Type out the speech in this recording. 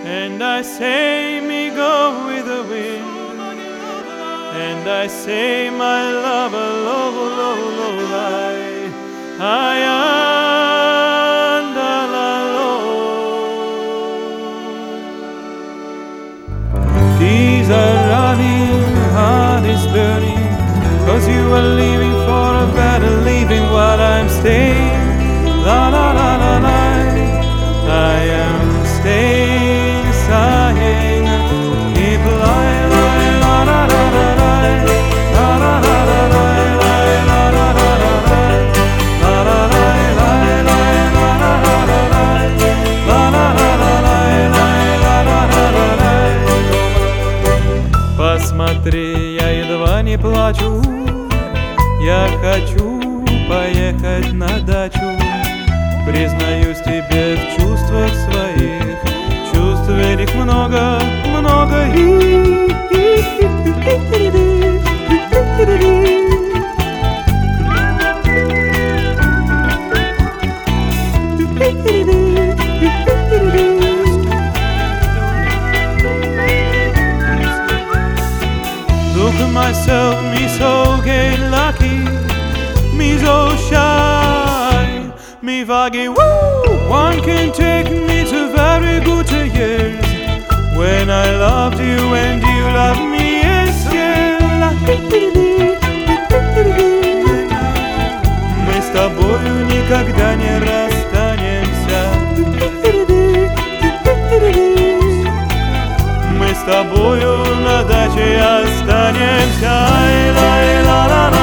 And I say me go with the wind, and I say my love, love, love, love, I am alone. These are running, heart is burning, 'cause you are leaving for a better living while I'm staying. La la la la la, I am staying, sighing, keep lying, la la la la la, la la la la la, la la la la la, la la la la la, la la la. Посмотри, я едва не плачу, я хочу поехать на дачу. Признаюсь тебе в чувствах своих, чувств этих много, много. Look at myself, me so gay, lucky, me so shy, me foggy, woo! One can take me to very good years, when I loved you and you loved me, yes, yeah. Мы с тобою никогда не расстанемся, мы с тобою на даче останемся. Ай, ла, ла, ла, ла.